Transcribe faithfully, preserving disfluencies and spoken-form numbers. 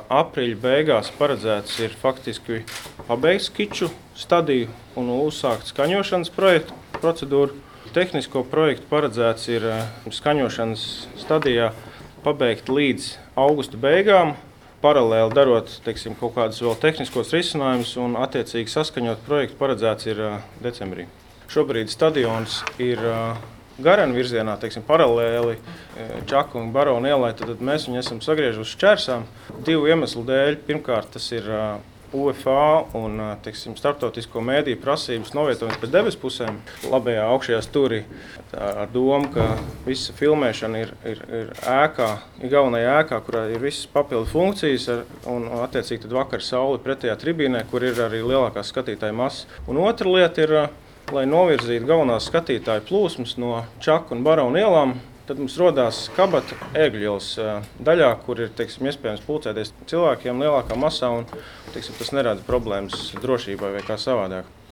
aprīļa beigās paredzēts ir faktiski pabeigt skiču stadiju un uzsākt skaņošanas projektu procedūru. Tehnisko projektu paredzēts ir skaņošanas stadijā pabeigt līdz augusta beigām, paralēli darot teiksim, kaut kādus vēl tehniskos risinājumus un attiecīgi saskaņot projektu paredzēts ir decembrī. Šobrīd stadions ir Garena virzienā, teiksim, paralēli Čaku un Barona ielai, tad mēs viņu esam sagriežuši šķērsām. Divu iemeslu dēļ. Pirmkārt, tas ir U F A un teiksim, starptautisko mēdīju prasības novietojums pēc debesu pusēm. Labajā augšējā stūrī ar domu, ka visa filmēšana ir, ir, ir ēkā, ir galvenajā ēkā, kurā ir visas papildu funkcijas ar, un attiecīgi tad vakar sauli pretējā tribīnē, kur ir arī lielākās skatītāju masas. Un otra lieta ir, lai novirzītu galvenās skatītāju plūsmas no Čaku un Barona ielām, tad mums rodās kabata Ēgļu ielas daļā, kur ir teiksim, iespējams pulcēties cilvēkiem lielākā masā un teiksim, tas nerada problēmas drošībai vai kā savādāk.